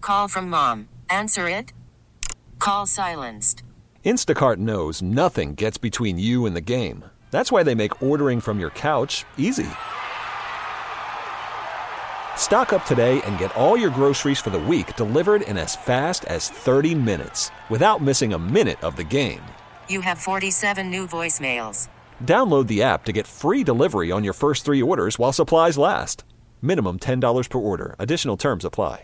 call from mom. Answer it. Call silenced. Instacart knows nothing gets between you and the game. That's why they make ordering from your couch easy. Stock up today and get all your groceries for the week delivered in as fast as 30 minutes without missing a minute of the game. You have 47 new voicemails. Download the app to get free delivery on your first 3 orders while supplies last. Minimum $10 per order. Additional terms apply.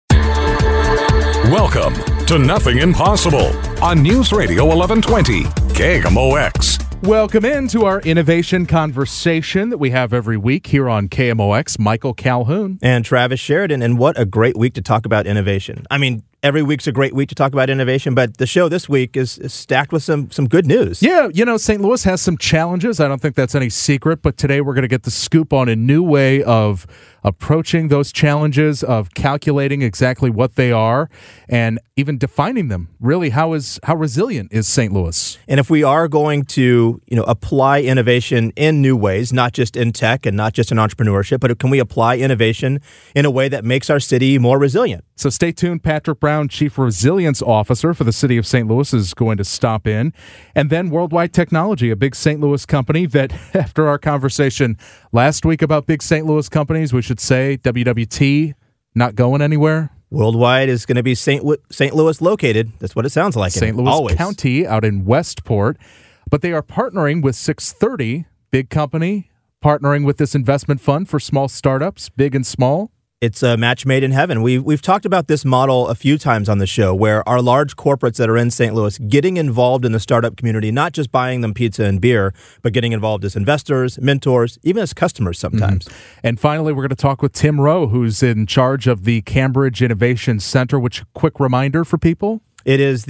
Welcome to Nothing Impossible on News Radio 1120 KMOX. Welcome into our innovation conversation that we have every week here on KMOX. Michael Calhoun. And Travis Sheridan. And what a great week to talk about innovation. I mean, every week's a great week to talk about innovation, but the show this week is stacked with some good news. Yeah, you know, St. Louis has some challenges. I don't think that's any secret, but today we're going to get the scoop on a new way of approaching those challenges, of calculating exactly what they are, and even defining them. Really, how resilient is St. Louis? And if we are going to, apply innovation in new ways, not just in tech and not just in entrepreneurship, but can we apply innovation in a way that makes our city more resilient? So stay tuned. Patrick Brown, Chief Resilience Officer for the City of St. Louis, is going to stop in. And then Worldwide Technology, a big St. Louis company that, after our conversation last week about big St. Louis companies, we should say WWT not going anywhere. Worldwide is going to be St. Louis located. That's what it sounds like. St. Louis County out in Westport. But they are partnering with 630, big company, partnering with this investment fund for small startups, big and small. It's a match made in heaven. We've talked about this model a few times on the show, where our large corporates that are in St. Louis getting involved in the startup community, not just buying them pizza and beer, but getting involved as investors, mentors, even as customers sometimes. Mm-hmm. And finally, we're going to talk with Tim Rowe, who's in charge of the Cambridge Innovation Center, which, quick reminder for people. It is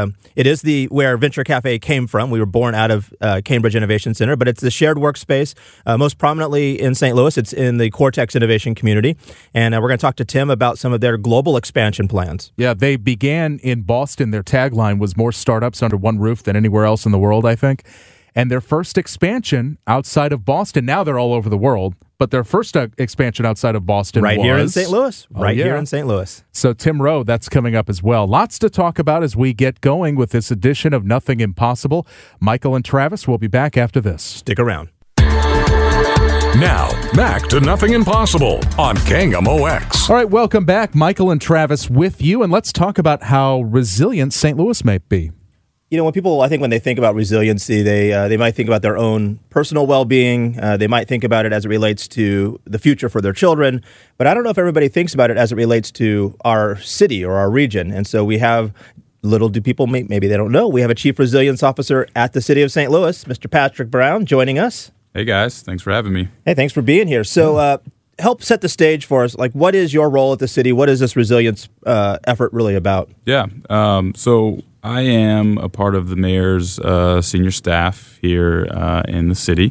the where Venture Cafe came from. We were born out of Cambridge Innovation Center, but it's the shared workspace, most prominently in St. Louis. It's in the Cortex Innovation community, and we're going to talk to Tim about some of their global expansion plans. Yeah, they began in Boston. Their tagline was more startups under one roof than anywhere else in the world, I think. And their first expansion outside of Boston, now they're all over the world, but their first expansion outside of Boston right here in St. Louis. Here in St. Louis. So Tim Rowe, that's coming up as well. Lots to talk about as we get going with this edition of Nothing Impossible. Michael and Travis will be back after this. Stick around. Now, back to Nothing Impossible on KMOX. All right, welcome back. Michael and Travis with you, and let's talk about how resilient St. Louis may be. When people, I think when they think about resiliency, they might think about their own personal well-being. They might think about it as it relates to the future for their children. But I don't know if everybody thinks about it as it relates to our city or our region. And so we have, little do people, maybe they don't know, we have a Chief Resilience Officer at the City of St. Louis, Mr. Patrick Brown, joining us. Hey, guys. Thanks for having me. Hey, thanks for being here. So help set the stage for us. Like, what is your role at the city? What is this resilience effort really about? Yeah. So I am a part of the mayor's senior staff here in the city.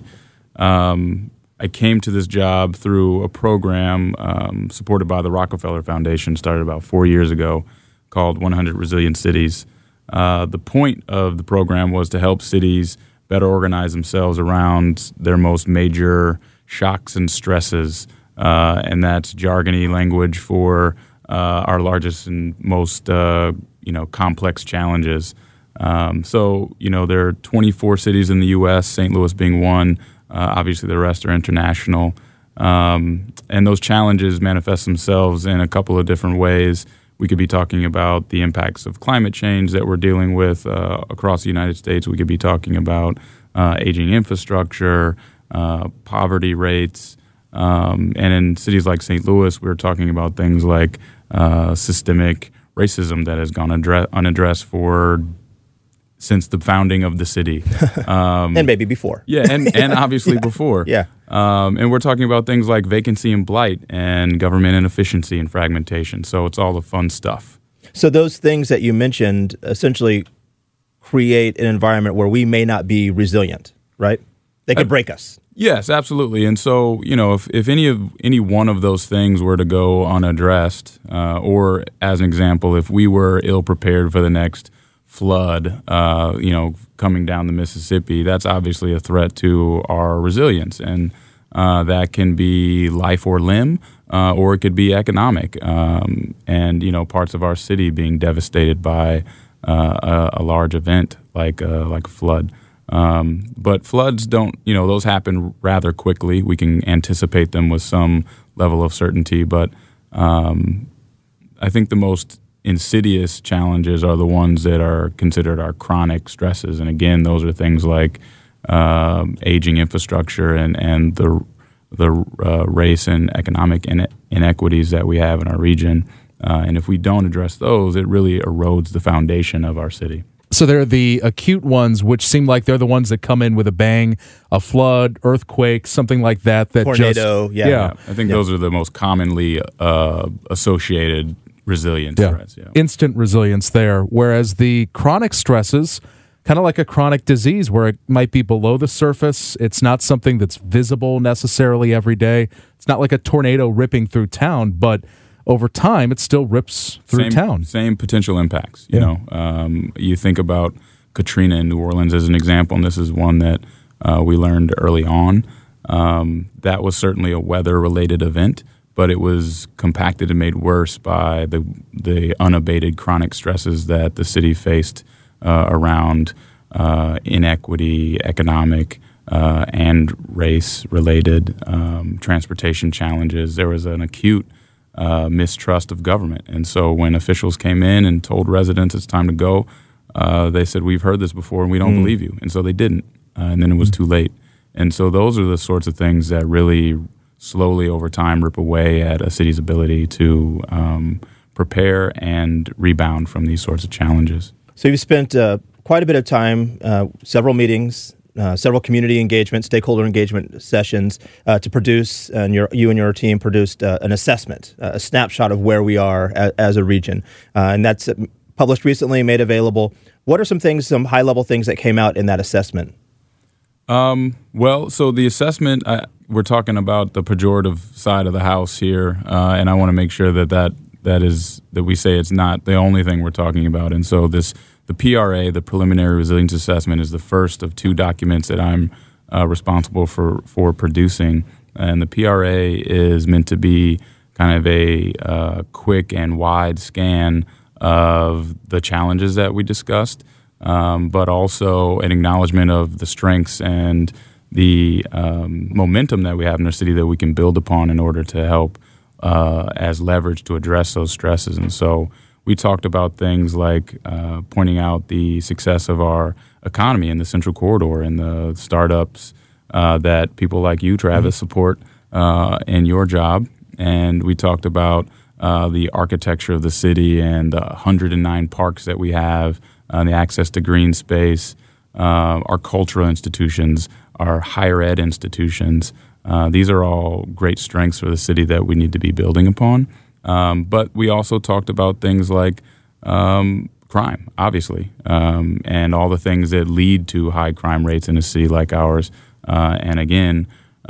I came to this job through a program supported by the Rockefeller Foundation, started about 4 years ago, called 100 Resilient Cities. The point of the program was to help cities better organize themselves around their most major shocks and stresses, and that's jargony language for our largest and most complex challenges. So there are 24 cities in the U.S., St. Louis being one. Obviously, the rest are international. And those challenges manifest themselves in a couple of different ways. We could be talking about the impacts of climate change that we're dealing with across the United States. We could be talking about aging infrastructure, poverty rates. And in cities like St. Louis, we're talking about things like systemic racism that has gone unaddressed since the founding of the city. And maybe before. Yeah, and obviously before. Yeah. And we're talking about things like vacancy and blight and government inefficiency and fragmentation. So it's all the fun stuff. So those things that you mentioned essentially create an environment where we may not be resilient, right? They could break us. Yes, absolutely. And so, if any one of those things were to go unaddressed, or as an example, if we were ill prepared for the next flood, coming down the Mississippi, that's obviously a threat to our resilience. And that can be life or limb, or it could be economic, and parts of our city being devastated by a large event like a flood. But floods don't, those happen rather quickly. We can anticipate them with some level of certainty, but I think the most insidious challenges are the ones that are considered our chronic stresses. And again, those are things like aging infrastructure and the race and economic inequities that we have in our region. And if we don't address those, it really erodes the foundation of our city. So they're the acute ones, which seem like they're the ones that come in with a bang, a flood, earthquake, something like that. Tornado, yeah. I think those are the most commonly associated resilience threats. Yeah. Instant resilience there. Whereas the chronic stresses, kind of like a chronic disease where it might be below the surface. It's not something that's visible necessarily every day. It's not like a tornado ripping through town, but over time, it still rips through town. Same potential impacts. You think about Katrina in New Orleans as an example, and this is one that we learned early on. That was certainly a weather-related event, but it was compacted and made worse by the unabated chronic stresses that the city faced around inequity, economic, and race-related transportation challenges. There was an acute mistrust of government. And so when officials came in and told residents it's time to go, they said, we've heard this before and we don't believe you. And so they didn't. And then it was too late. And so those are the sorts of things that really slowly over time rip away at a city's ability to prepare and rebound from these sorts of challenges. So you've spent quite a bit of time, several meetings, several community engagement, stakeholder engagement sessions to produce, and you and your team produced an assessment, a snapshot of where we are as a region. And that's published recently, made available. What are some high-level things that came out in that assessment? Well, so the assessment, we're talking about the pejorative side of the house here, and I want to make sure that we say it's not the only thing we're talking about. And so the PRA, the Preliminary Resilience Assessment, is the first of two documents that I'm responsible for producing. And the PRA is meant to be kind of a quick and wide scan of the challenges that we discussed, but also an acknowledgement of the strengths and the momentum that we have in our city that we can build upon in order to help as leverage to address those stresses. And so we talked about things like pointing out the success of our economy in the Central Corridor and the startups that people like you, Travis, support in your job. And we talked about the architecture of the city and the 109 parks that we have, the access to green space, our cultural institutions, our higher ed institutions. These are all great strengths for the city that we need to be building upon. But we also talked about things like crime, obviously, and all the things that lead to high crime rates in a city like ours. And again,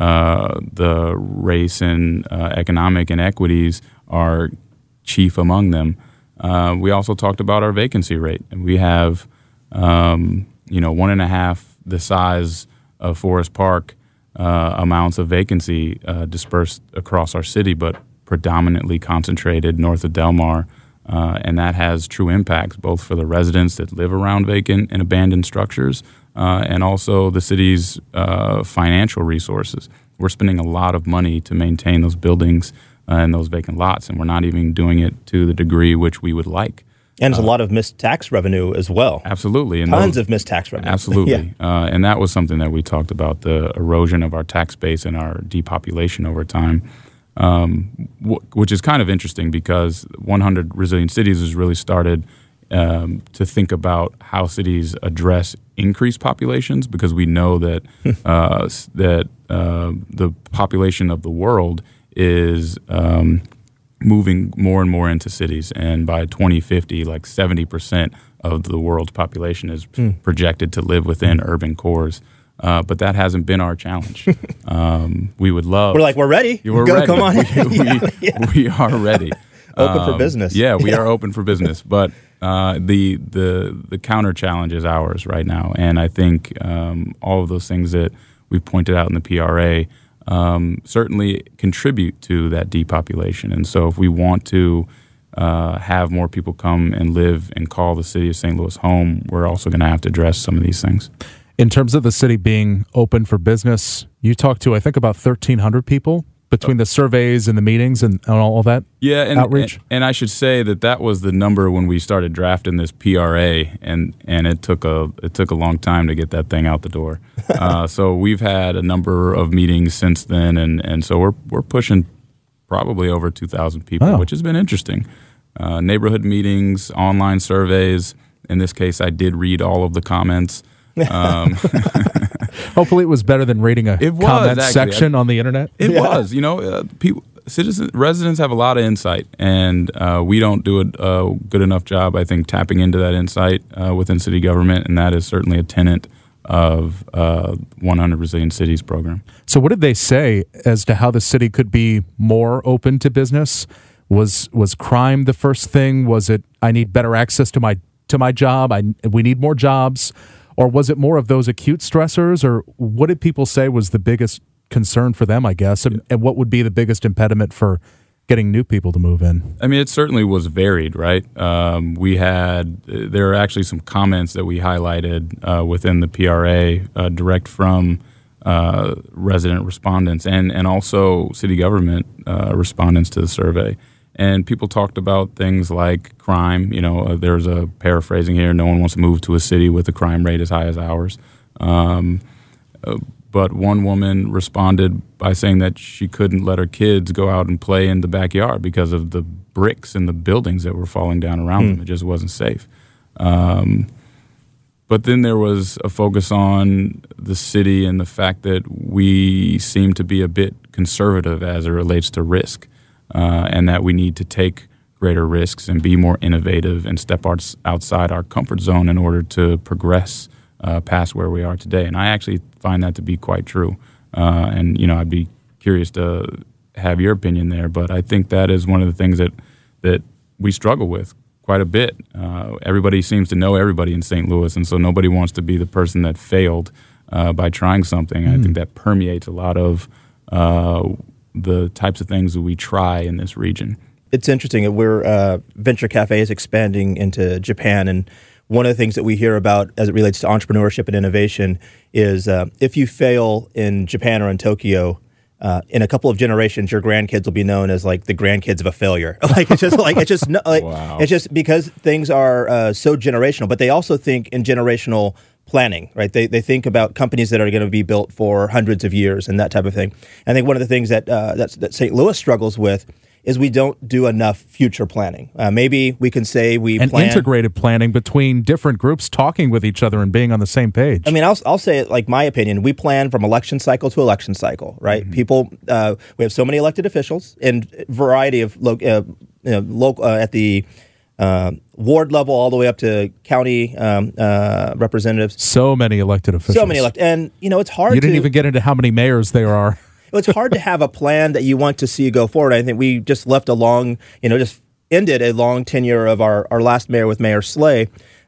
the race and economic inequities are chief among them. We also talked about our vacancy rate. And we have, 1.5 the size of Forest Park amounts of vacancy dispersed across our city, but predominantly concentrated north of Del Mar. And that has true impacts both for the residents that live around vacant and abandoned structures and also the city's financial resources. We're spending a lot of money to maintain those buildings and those vacant lots, and we're not even doing it to the degree which we would like. And there's a lot of missed tax revenue as well. Absolutely. And Tons of missed tax revenue. Absolutely. Yeah. And that was something that we talked about, the erosion of our tax base and our depopulation over time, which is kind of interesting because 100 Resilient Cities has really started to think about how cities address increased populations, because we know that the population of the world is moving more and more into cities, and by 2050, like 70% of the world's population is projected to live within urban cores. But that hasn't been our challenge. We would love. We're ready. We're ready. Come on. We are ready. Open for business. Yeah, we are open for business. But the counter challenge is ours right now, and I think all of those things that we've pointed out in the PRA certainly contribute to that depopulation. And so if we want to have more people come and live and call the city of St. Louis home, we're also going to have to address some of these things. In terms of the city being open for business, you talked to, I think, about 1,300 people between the surveys and the meetings and all that outreach? And I should say that was the number when we started drafting this PRA, and it took a long time to get that thing out the door. So we've had a number of meetings since then, and so we're pushing probably over 2,000 people, which has been interesting. Neighborhood meetings, online surveys. In this case, I did read all of the comments. Hopefully it was better than reading a comment section on the internet. It was. Residents have a lot of insight, and we don't do a good enough job, I think, tapping into that insight within city government, and that is certainly a tenet of 100 Resilient Cities program. So what did they say as to how the city could be more open to business? Was crime the first thing? Was it, I need better access to my job, we need more jobs? Or was it more of those acute stressors? Or what did people say was the biggest concern for them, I guess? And what would be the biggest impediment for getting new people to move in? I mean, it certainly was varied, right? There are actually some comments that we highlighted within the PRA direct from resident respondents and also city government respondents to the survey. And people talked about things like crime. There's a paraphrasing here. No one wants to move to a city with a crime rate as high as ours. But one woman responded by saying that she couldn't let her kids go out and play in the backyard because of the bricks in the buildings that were falling down around them. It just wasn't safe. But then there was a focus on the city and the fact that we seem to be a bit conservative as it relates to risk. And that we need to take greater risks and be more innovative and step outside our comfort zone in order to progress past where we are today. And I actually find that to be quite true. And I'd be curious to have your opinion there. But I think that is one of the things that we struggle with quite a bit. Everybody seems to know everybody in St. Louis, and so nobody wants to be the person that failed by trying something. I think that permeates a lot of the types of things that we try in this region. It's interesting. We're Venture Cafe is expanding into Japan, and one of the things that we hear about as it relates to entrepreneurship and innovation is if you fail in Japan or in Tokyo, in a couple of generations, your grandkids will be known as like the grandkids of a failure. Wow. It's just because things are so generational. But they also think in generational planning, right? They think about companies that are going to be built for hundreds of years and that type of thing. I think one of the things that St. Louis struggles with is we don't do enough future planning. Maybe we can say plan integrated planning between different groups talking with each other and being on the same page. I mean, I'll say it like my opinion. We plan from election cycle to election cycle, right? People, we have so many elected officials in variety of local at the ward level all the way up to county representatives. So many elected officials. So many elected, and it's hard. You didn't even get into how many mayors there are. It's hard to have a plan that you want to see go forward. I think we just left just ended a long tenure of our last mayor with Mayor Slay,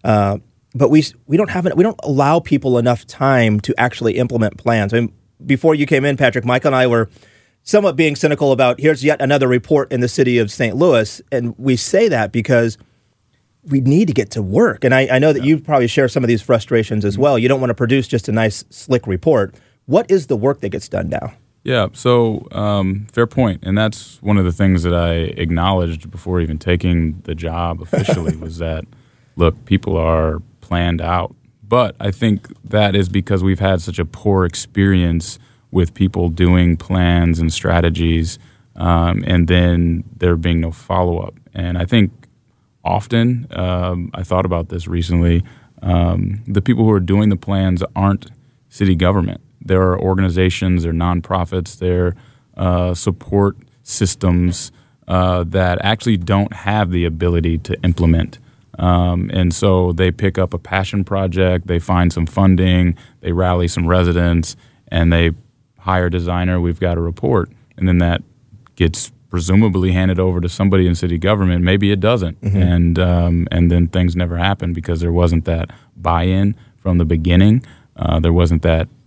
but we don't allow people enough time to actually implement plans. I mean, before you came in, Patrick, Michael and I were somewhat being cynical about here's yet another report in the city of St. Louis, and we say that because we need to get to work. And I know that you probably share some of these frustrations as well. You don't want to produce just a nice, slick report. What is the work that gets done now? Yeah, so fair point. And that's one of the things that I acknowledged before even taking the job officially was that, look, people are planned out. But I think that is because we've had such a poor experience with people doing plans and strategies and then there being no follow-up. And I think often, I thought about this recently, the people who are doing the plans aren't city government. There are organizations, there are nonprofits, there are support systems that actually don't have the ability to implement. And so they pick up a passion project, they find some funding, they rally some residents, and they hire a designer, we've got a report. And then that gets presumably handed over to somebody in city government. Maybe it doesn't. And then things never happen because there wasn't that buy-in from the beginning. There wasn't that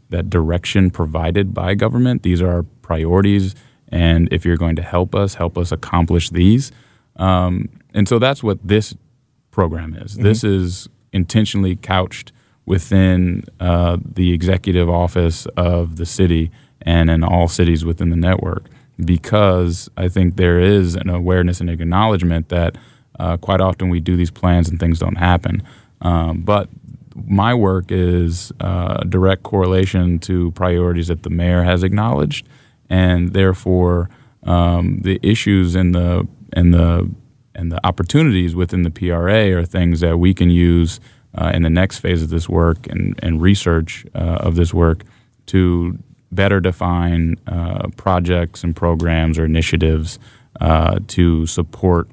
that direction provided by government. These are our priorities, and if you're going to help us accomplish these. And so that's what this program is. Mm-hmm. This is intentionally couched within the executive office of the city and in all cities within the network, because I think there is an awareness and acknowledgement that quite often we do these plans and things don't happen. But my work is a direct correlation to priorities that the mayor has acknowledged, and therefore the issues and the opportunities within the PRA are things that we can use in the next phase of this work and research of this work to better define projects and programs or initiatives to support,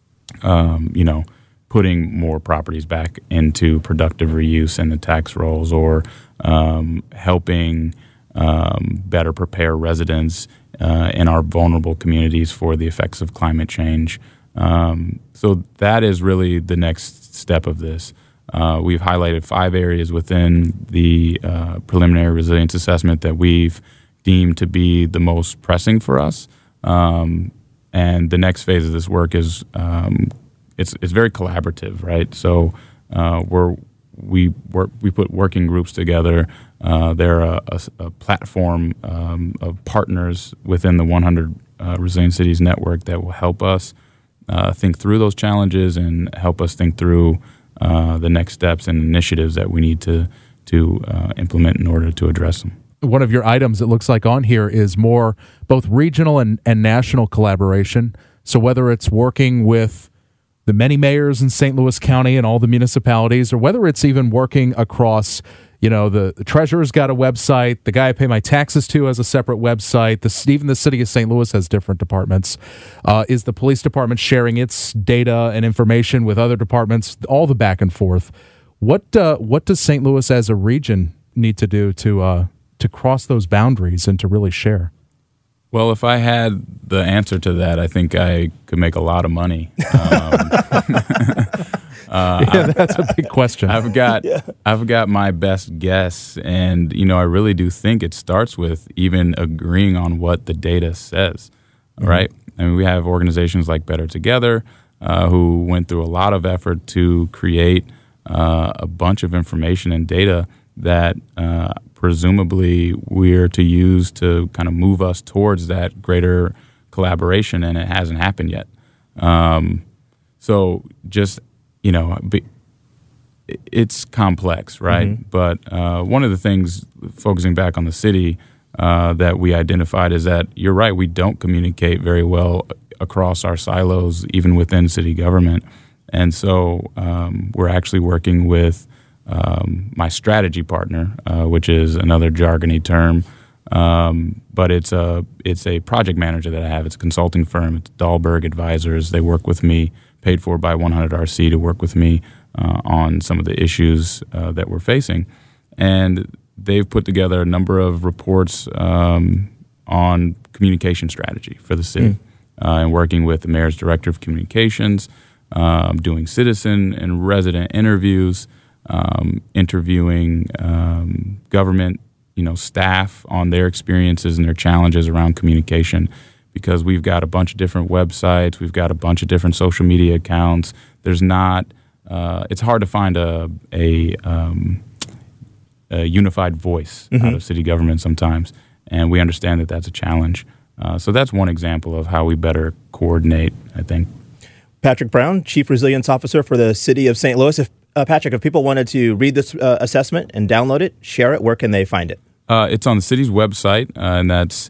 putting more properties back into productive reuse in the tax rolls, or helping better prepare residents in our vulnerable communities for the effects of climate change. So that is really the next step of this. We've highlighted 5 areas within the preliminary resilience assessment that we've deemed to be the most pressing for us. And the next phase of this work is it's very collaborative, right? So we put working groups together. They're a platform of partners within the 100 Resilient Cities Network that will help us think through those challenges and help us think through the next steps and initiatives that we need to implement in order to address them. One of your items, it looks like, on here is more both regional and national collaboration. So whether it's working with the many mayors in St. Louis County and all the municipalities, or whether it's even working across, the treasurer's got a website, the guy I pay my taxes to has a separate website, even the city of St. Louis has different departments. Is the police department sharing its data and information with other departments, all the back and forth? What does St. Louis as a region need to do to cross those boundaries and to really share? Well, if I had the answer to that, I think I could make a lot of money. That's a big question. I've got my best guess, and I really do think it starts with even agreeing on what the data says. Mm-hmm. Right? I mean, we have organizations like Better Together who went through a lot of effort to create a bunch of information and data that presumably we're to use to kind of move us towards that greater collaboration, and it hasn't happened yet. So just, it's complex, right? Mm-hmm. But one of the things, focusing back on the city, that we identified is that you're right, we don't communicate very well across our silos, even within city government. And so we're actually working with my strategy partner, which is another jargony term, but it's a project manager that I have. It's a consulting firm. It's Dahlberg Advisors. They work with me, paid for by 100RC, to work with me on some of the issues that we're facing. And they've put together a number of reports on communication strategy for the city, and working with the mayor's director of communications, doing citizen and resident interviews, interviewing government, staff on their experiences and their challenges around communication, because we've got a bunch of different websites, we've got a bunch of different social media accounts. There's not, it's hard to find a unified voice out of city government sometimes, and we understand that that's a challenge. So that's one example of how we better coordinate, I think. Patrick Brown, Chief Resilience Officer for the City of St. Louis. Patrick, if people wanted to read this assessment and download it, share it, where can they find it? It's on the city's website, and that's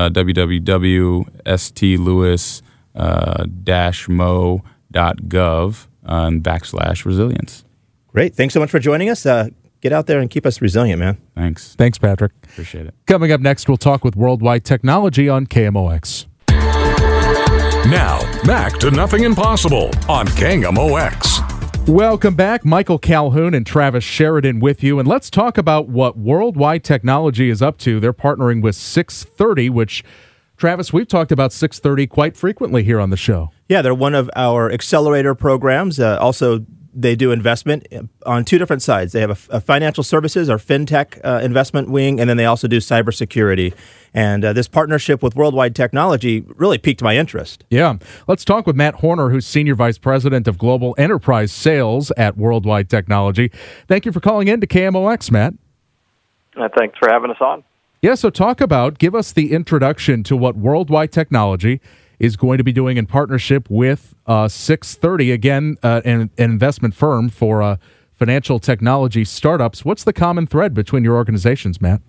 www.stlouis-mo.gov /resilience. Great. Thanks so much for joining us. Get out there and keep us resilient, man. Thanks. Thanks, Patrick. Appreciate it. Coming up next, we'll talk with Worldwide Technology on KMOX. Now, back to Nothing Impossible on KMOX. Welcome back. Michael Calhoun and Travis Sheridan with you. And let's talk about what Worldwide Technology is up to. They're partnering with 630, which, Travis, we've talked about 630 quite frequently here on the show. Yeah, they're one of our accelerator programs. Also they do investment on two different sides. They have a financial services or fintech investment wing, and then they also do cybersecurity. And this partnership with Worldwide Technology really piqued my interest. Yeah. Let's talk with Matt Horner, who's Senior Vice President of Global Enterprise Sales at Worldwide Technology. Thank you for calling in to KMOX, Matt. Thanks for having us on. Yeah, so give us the introduction to what Worldwide Technology is going to be doing in partnership with 630, again, an investment firm for financial technology startups. What's the common thread between your organizations, Matt?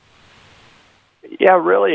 Yeah, really,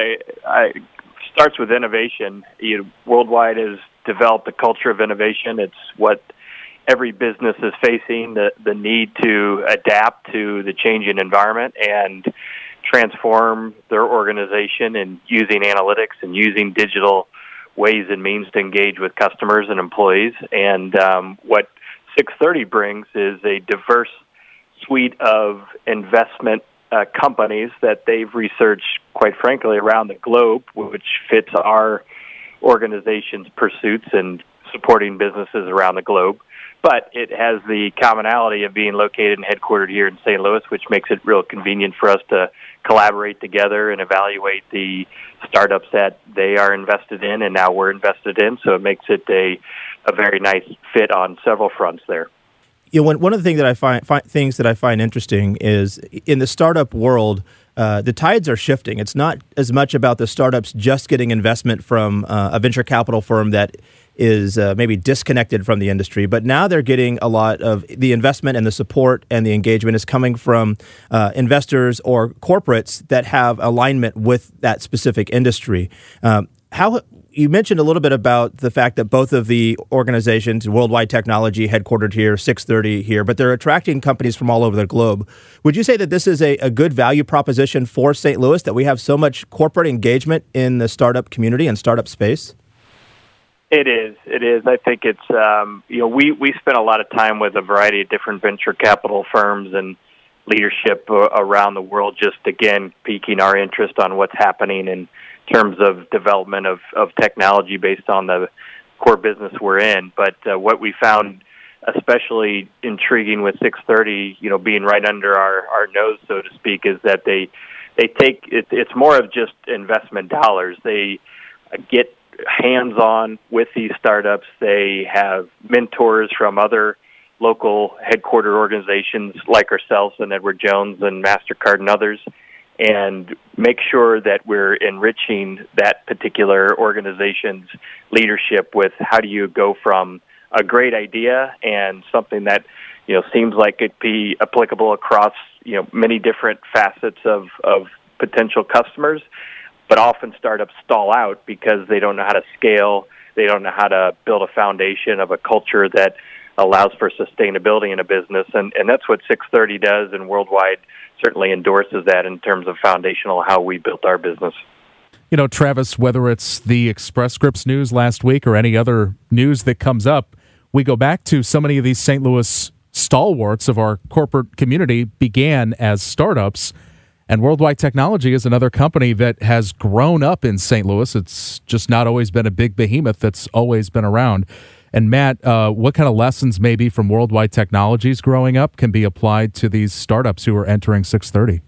it starts with innovation. Worldwide has developed a culture of innovation. It's what every business is facing, the need to adapt to the changing environment and transform their organization and using analytics and using digital ways and means to engage with customers and employees. And what 630 brings is a diverse suite of investment companies that they've researched, quite frankly, around the globe, which fits our organization's pursuits and supporting businesses around the globe. But it has the commonality of being located and headquartered here in St. Louis, which makes it real convenient for us to collaborate together and evaluate the startups that they are invested in and now we're invested in. So it makes it a very nice fit on several fronts there. You know, one of the things that I find interesting is in the startup world, the tides are shifting. It's not as much about the startups just getting investment from a venture capital firm that is maybe disconnected from the industry, but now they're getting a lot of the investment and the support and the engagement is coming from investors or corporates that have alignment with that specific industry. How you mentioned a little bit about the fact that both of the organizations, Worldwide Technology, headquartered here, 630 here, but they're attracting companies from all over the globe. Would you say that this is a good value proposition for St. Louis, that we have so much corporate engagement in the startup community and startup space? It is. I think it's, we spent a lot of time with a variety of different venture capital firms and leadership around the world, just, again, piquing our interest on what's happening in terms of development of technology based on the core business we're in. But what we found especially intriguing with 630, being right under our nose, so to speak, is that they take, it's more of just investment dollars. They get hands-on with these startups. They have mentors from other local headquarter organizations like ourselves and Edward Jones and MasterCard and others, and make sure that we're enriching that particular organization's leadership with how do you go from a great idea and something that seems like it'd be applicable across many different facets of potential customers. But often startups stall out because they don't know how to scale. They don't know how to build a foundation of a culture that allows for sustainability in a business. And that's what 630 does, and Worldwide certainly endorses that in terms of foundational how we built our business. Travis, whether it's the Express Scripts news last week or any other news that comes up, we go back to so many of these St. Louis stalwarts of our corporate community began as startups. And Worldwide Technology is another company that has grown up in St. Louis. It's just not always been a big behemoth that's always been around. And Matt, what kind of lessons maybe from Worldwide Technologies growing up can be applied to these startups who are entering 630?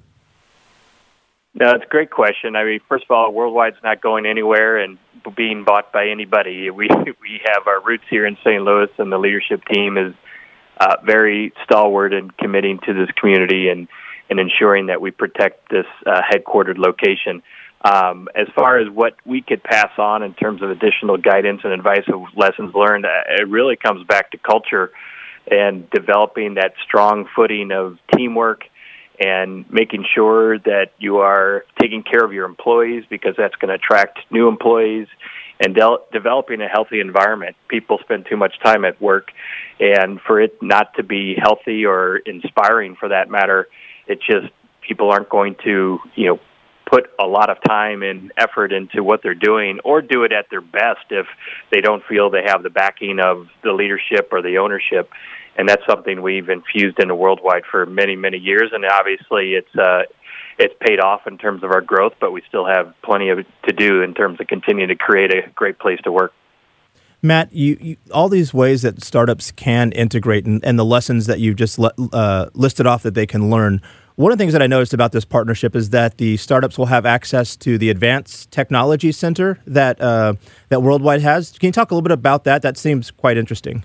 No, it's a great question. I mean, first of all, Worldwide's not going anywhere and being bought by anybody. We have our roots here in St. Louis, and the leadership team is very stalwart in committing to this community and ensuring that we protect this headquartered location. As far as what we could pass on in terms of additional guidance and advice of lessons learned, it really comes back to culture and developing that strong footing of teamwork and making sure that you are taking care of your employees, because that's going to attract new employees, and developing a healthy environment. People spend too much time at work, and for it not to be healthy or inspiring for that matter, it just, people aren't going to, put a lot of time and effort into what they're doing or do it at their best if they don't feel they have the backing of the leadership or the ownership. And that's something we've infused into Worldwide for many, many years. And obviously it's paid off in terms of our growth, but we still have plenty of to do in terms of continuing to create a great place to work. Matt, you all these ways that startups can integrate and the lessons that you've just listed off that they can learn. One of the things that I noticed about this partnership is that the startups will have access to the Advanced Technology Center that Worldwide has. Can you talk a little bit about that? That seems quite interesting.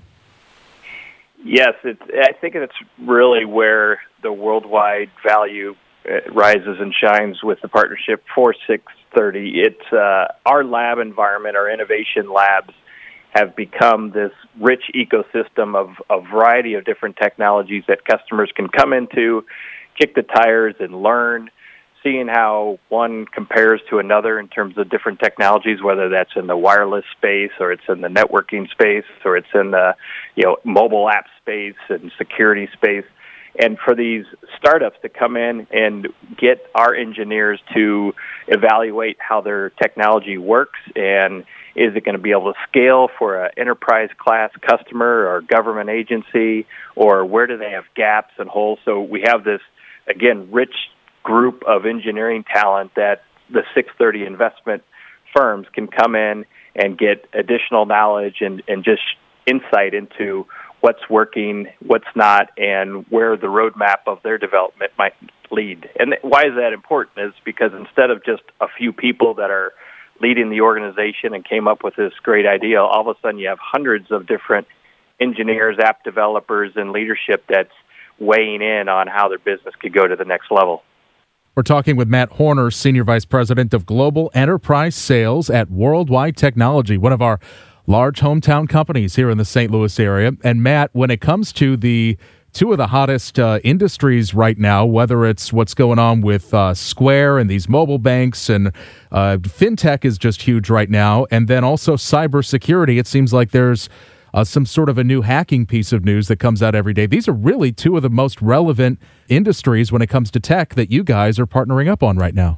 Yes, I think it's really where the Worldwide value rises and shines with the partnership for 630. It's our lab environment, our innovation labs have become this rich ecosystem of a variety of different technologies that customers can come into, kick the tires and learn, seeing how one compares to another in terms of different technologies, whether that's in the wireless space or it's in the networking space or it's in the mobile app space and security space. And for these startups to come in and get our engineers to evaluate how their technology works and is it going to be able to scale for an enterprise class customer or government agency, or where do they have gaps and holes? So we have this, again, rich group of engineering talent that the 630 investment firms can come in and get additional knowledge and just insight into what's working, what's not, and where the roadmap of their development might lead. And why is that important is because instead of just a few people that are leading the organization and came up with this great idea, all of a sudden you have hundreds of different engineers, app developers, and leadership that's weighing in on how their business could go to the next level. We're talking with Matt Horner, Senior Vice President of Global Enterprise Sales at Worldwide Technology, one of our large hometown companies here in the St. Louis area. And Matt, when it comes to the two of the hottest industries right now, whether it's what's going on with Square and these mobile banks, and fintech is just huge right now, and then also cybersecurity, it seems like there's some sort of a new hacking piece of news that comes out every day. These are really two of the most relevant industries when it comes to tech that you guys are partnering up on right now.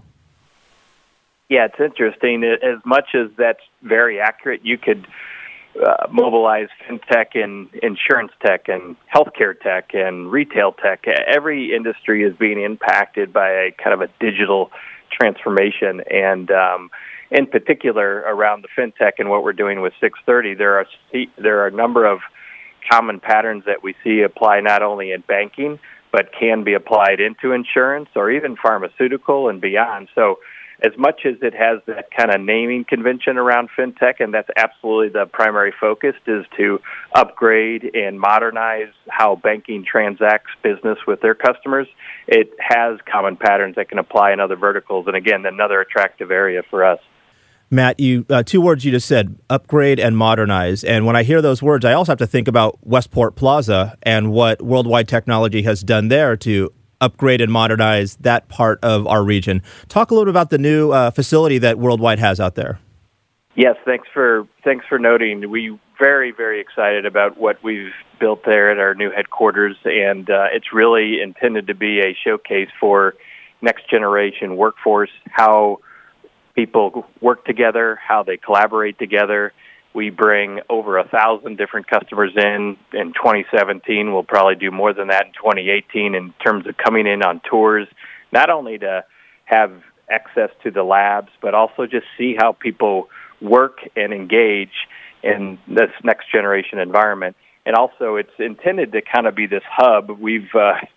Yeah, it's interesting. As much as that's very accurate, you could mobilize fintech and insurance tech and healthcare tech and retail tech. Every industry is being impacted by a kind of a digital transformation, and in particular around the fintech and what we're doing with 630, there are a number of common patterns that we see apply not only in banking, but can be applied into insurance or even pharmaceutical and beyond. So as much as it has that kind of naming convention around fintech, and that's absolutely the primary focus, is to upgrade and modernize how banking transacts business with their customers, it has common patterns that can apply in other verticals. And again, another attractive area for us. Matt, you two words you just said, upgrade and modernize. And when I hear those words, I also have to think about Westport Plaza and what Worldwide Technology has done there to upgrade and modernize that part of our region. Talk a little bit about the new facility that Worldwide has out there. Yes, thanks for noting. We very, very excited about what we've built there at our new headquarters, and it's really intended to be a showcase for next generation workforce, how people work together, how they collaborate together. We bring over 1,000 different customers in 2017. We'll probably do more than that in 2018 in terms of coming in on tours, not only to have access to the labs, but also just see how people work and engage in this next generation environment. And also it's intended to kind of be this hub. We've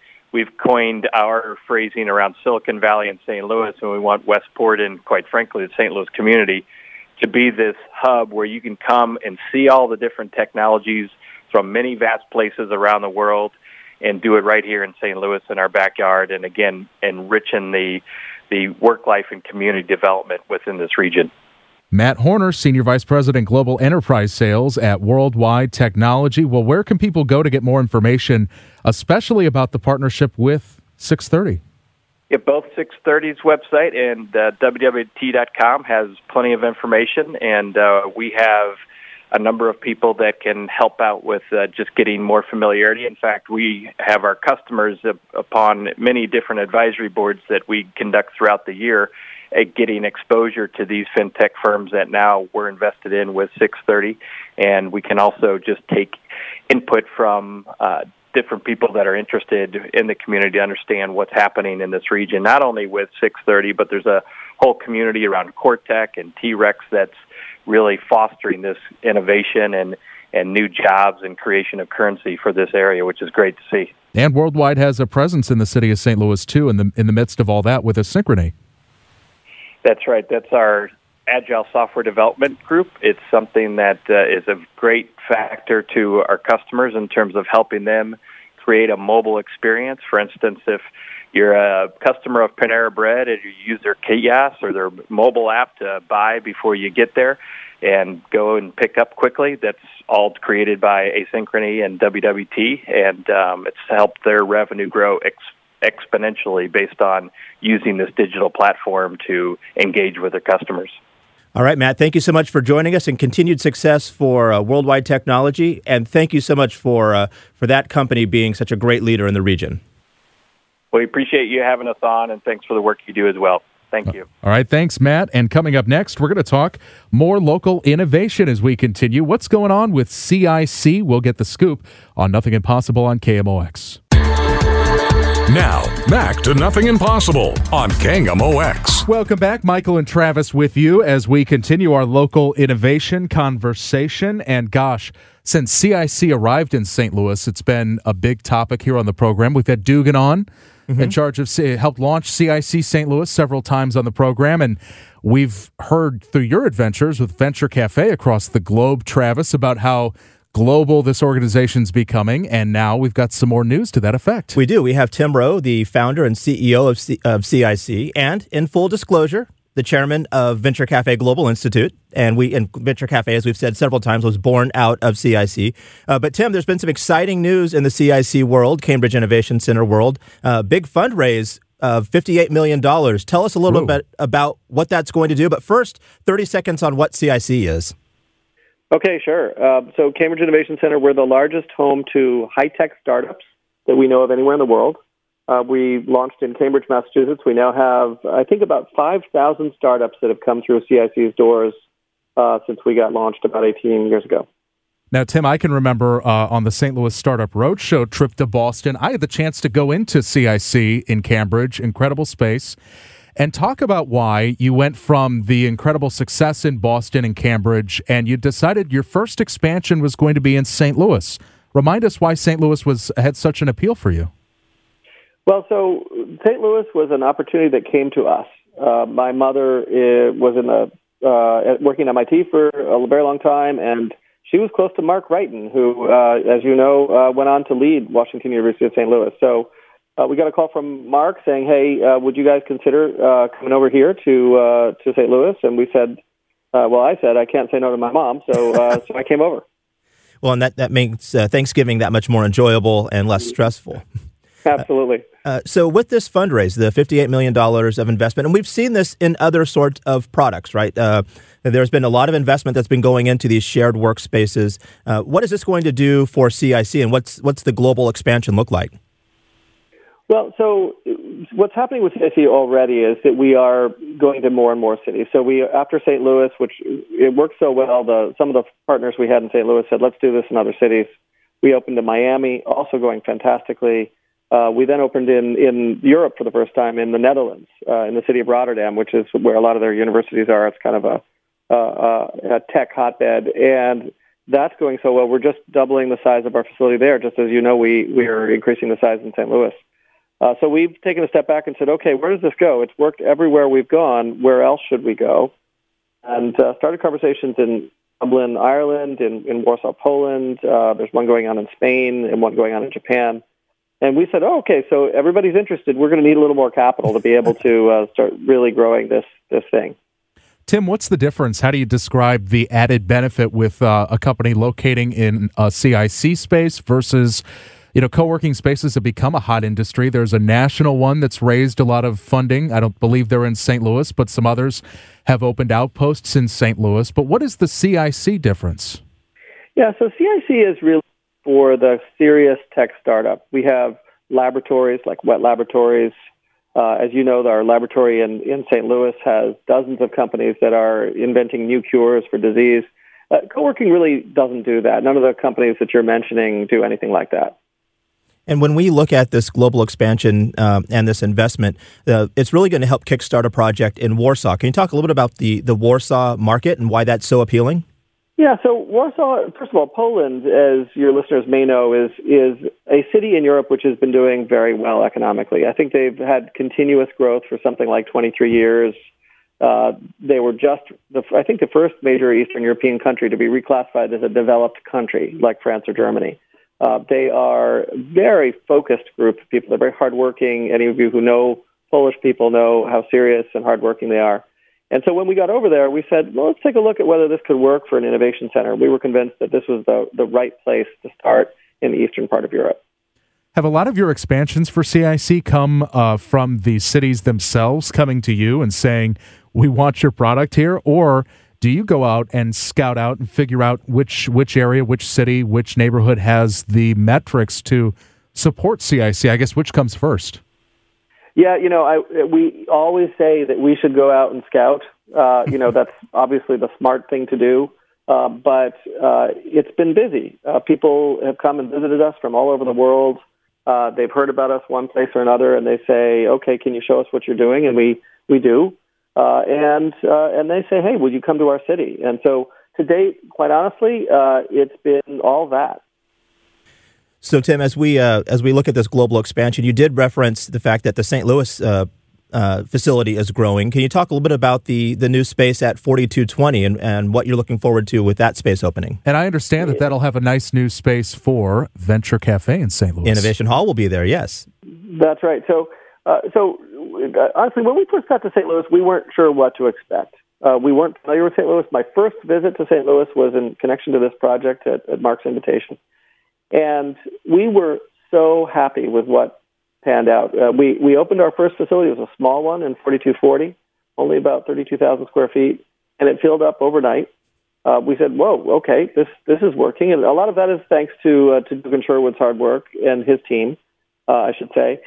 coined our phrasing around Silicon Valley and St. Louis, and we want Westport and, quite frankly, the St. Louis community to be this hub where you can come and see all the different technologies from many vast places around the world and do it right here in St. Louis in our backyard, and again, enriching the work life and community development within this region. Matt Horner, Senior Vice President, Global Enterprise Sales at Worldwide Technology. Well, where can people go to get more information, especially about the partnership with 630? Yeah, both 630's website and WWT.com has plenty of information, and we have a number of people that can help out with just getting more familiarity. In fact, we have our customers upon many different advisory boards that we conduct throughout the year getting exposure to these fintech firms that now we're invested in with 630, and we can also just take input from different people that are interested in the community to understand what's happening in this region, not only with 630, but there's a whole community around Cortec and T-Rex that's really fostering this innovation and new jobs and creation of currency for this area, which is great to see. And Worldwide has a presence in the city of St. Louis, too, in the midst of all that with Asynchrony. That's right. That's our Agile Software Development Group. It's something that is a great factor to our customers in terms of helping them create a mobile experience. For instance, if you're a customer of Panera Bread and you use their kiosk or their mobile app to buy before you get there and go and pick up quickly, that's all created by Asynchrony and WWT, and it's helped their revenue grow exponentially based on using this digital platform to engage with their customers. All right, Matt, thank you so much for joining us, and continued success for Worldwide Technology. And thank you so much for that company being such a great leader in the region. We appreciate you having us on, and thanks for the work you do as well. Thank you. All right, thanks, Matt. And coming up next, we're going to talk more local innovation as we continue. What's going on with CIC? We'll get the scoop on Nothing Impossible on KMOX. Now, back to Nothing Impossible on KMOX. Welcome back. Michael and Travis with you as we continue our local innovation conversation. And gosh, since CIC arrived in St. Louis, it's been a big topic here on the program. We've had Dugan on in charge of helped launch CIC St. Louis several times on the program. And we've heard through your adventures with Venture Cafe across the globe, Travis, about how global this organization's becoming, and now we've got some more news to that effect. We do. We have Tim Rowe, the founder and CEO of CIC, and in full disclosure, the chairman of Venture Cafe Global Institute. And Venture Cafe, as we've said several times, was born out of CIC. But Tim, there's been some exciting news in the CIC world, Cambridge Innovation Center world. Big fundraise of $58 million. Tell us a little bit about what that's going to do. But first, 30 seconds on what CIC is. Okay, sure. So Cambridge Innovation Center, we're the largest home to high-tech startups that we know of anywhere in the world. We launched in Cambridge, Massachusetts. We now have, I think, about 5,000 startups that have come through CIC's doors since we got launched about 18 years ago. Now, Tim, I can remember on the St. Louis Startup Roadshow trip to Boston, I had the chance to go into CIC in Cambridge, incredible space, and talk about why you went from the incredible success in Boston and Cambridge, and you decided your first expansion was going to be in St. Louis. Remind us why St. Louis had such an appeal for you. Well, so St. Louis was an opportunity that came to us. My mother was working at MIT for a very long time, and she was close to Mark Wrighton, who, as you know, went on to lead Washington University of St. Louis. So we got a call from Mark saying, hey, would you guys consider coming over here to St. Louis? And we said, I said, I can't say no to my mom, so so I came over. Well, and that makes Thanksgiving that much more enjoyable and less stressful. Absolutely. So with this fundraise, the $58 million of investment, and we've seen this in other sorts of products, right? There's been a lot of investment that's been going into these shared workspaces. What is this going to do for CIC, and what's the global expansion look like? Well, so what's happening with CIC already is that we are going to more and more cities. So we, after St. Louis, which it worked so well, some of the partners we had in St. Louis said, let's do this in other cities. We opened in Miami, also going fantastically. We then opened in Europe for the first time in the Netherlands, in the city of Rotterdam, which is where a lot of their universities are. It's kind of a tech hotbed, and that's going so well. We're just doubling the size of our facility there. Just as you know, we are increasing the size in St. Louis. So we've taken a step back and said, okay, where does this go? It's worked everywhere we've gone. Where else should we go? And started conversations in Dublin, Ireland, in Warsaw, Poland. There's one going on in Spain and one going on in Japan. And we said, okay, so everybody's interested. We're going to need a little more capital to be able to start really growing this thing. Tim, what's the difference? How do you describe the added benefit with a company locating in a CIC space versus, co-working spaces have become a hot industry? There's a national one that's raised a lot of funding. I don't believe they're in St. Louis, but some others have opened outposts in St. Louis. But what is the CIC difference? Yeah, so CIC is really for the serious tech startup. We have laboratories like Wet Laboratories. As you know, our laboratory in St. Louis has dozens of companies that are inventing new cures for disease. Co-working really doesn't do that. None of the companies that you're mentioning do anything like that. And when we look at this global expansion and this investment, it's really going to help kickstart a project in Warsaw. Can you talk a little bit about the Warsaw market and why that's so appealing? Yeah, so Warsaw, first of all, Poland, as your listeners may know, is a city in Europe which has been doing very well economically. I think they've had continuous growth for something like 23 years. They were just, I think, the first major Eastern European country to be reclassified as a developed country, like France or Germany. They are a very focused group of people. They're very hardworking. Any of you who know Polish people know how serious and hardworking they are. And so when we got over there, we said, well, let's take a look at whether this could work for an innovation center. We were convinced that this was the right place to start in the eastern part of Europe. Have a lot of your expansions for CIC come from the cities themselves coming to you and saying, we want your product here? Or do you go out and scout out and figure out which area, which city, which neighborhood has the metrics to support CIC? I guess which comes first? Yeah, we always say that we should go out and scout. That's obviously the smart thing to do. But it's been busy. People have come and visited us from all over the world. They've heard about us one place or another, and they say, okay, can you show us what you're doing? And we do. And they say, hey, would you come to our city? And so to date, quite honestly, it's been all that. So, Tim, as we look at this global expansion, you did reference the fact that the St. Louis facility is growing. Can you talk a little bit about the new space at 4220 and what you're looking forward to with that space opening? And I understand that that'll have a nice new space for Venture Cafe in St. Louis. Innovation Hall will be there, yes. That's right. So honestly, when we first got to St. Louis, we weren't sure what to expect. We weren't familiar with St. Louis. My first visit to St. Louis was in connection to this project at Mark's invitation. And we were so happy with what panned out. We opened our first facility. It was a small one in 4240, only about 32,000 square feet, and it filled up overnight. We said, whoa, okay, this is working. And a lot of that is thanks to Dugan Sherwood's hard work and his team, I should say.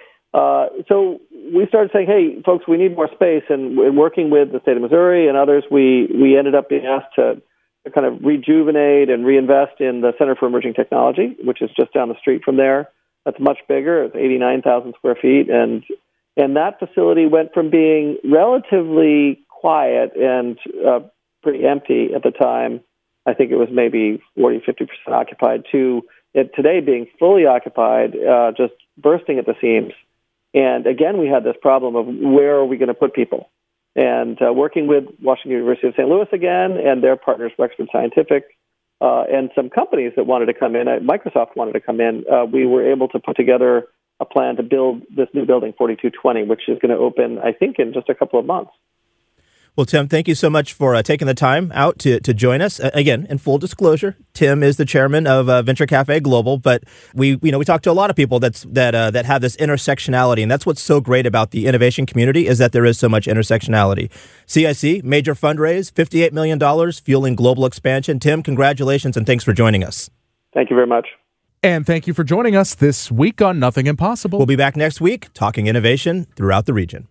So we started saying, hey, folks, we need more space. And working with the state of Missouri and others, we ended up being asked to kind of rejuvenate and reinvest in the Center for Emerging Technology, which is just down the street from there. That's much bigger. It's 89,000 square feet. And that facility went from being relatively quiet and pretty empty at the time. I think it was maybe 40, 50% occupied, to it today being fully occupied, just bursting at the seams. And again, we had this problem of where are we going to put people? And working with Washington University of St. Louis again and their partners, Wexford Scientific, and some companies that wanted to come in, Microsoft wanted to come in, we were able to put together a plan to build this new building, 4220, which is going to open, I think, in just a couple of months. Well, Tim, thank you so much for taking the time out to join us. Again, in full disclosure, Tim is the chairman of Venture Cafe Global, but we talk to a lot of people that have this intersectionality, and that's what's so great about the innovation community is that there is so much intersectionality. CIC, major fundraise, $58 million, fueling global expansion. Tim, congratulations, and thanks for joining us. Thank you very much. And thank you for joining us this week on Nothing Impossible. We'll be back next week talking innovation throughout the region.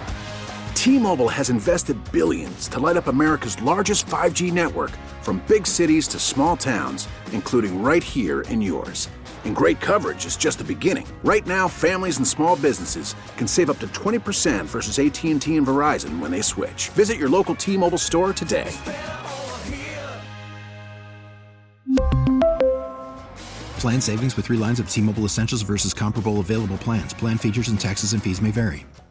T-Mobile has invested billions to light up America's largest 5G network, from big cities to small towns, including right here in yours. And great coverage is just the beginning. Right now, families and small businesses can save up to 20% versus AT&T and Verizon when they switch. Visit your local T-Mobile store today. Plan savings with 3 lines of T-Mobile Essentials versus comparable available plans. Plan features and taxes and fees may vary.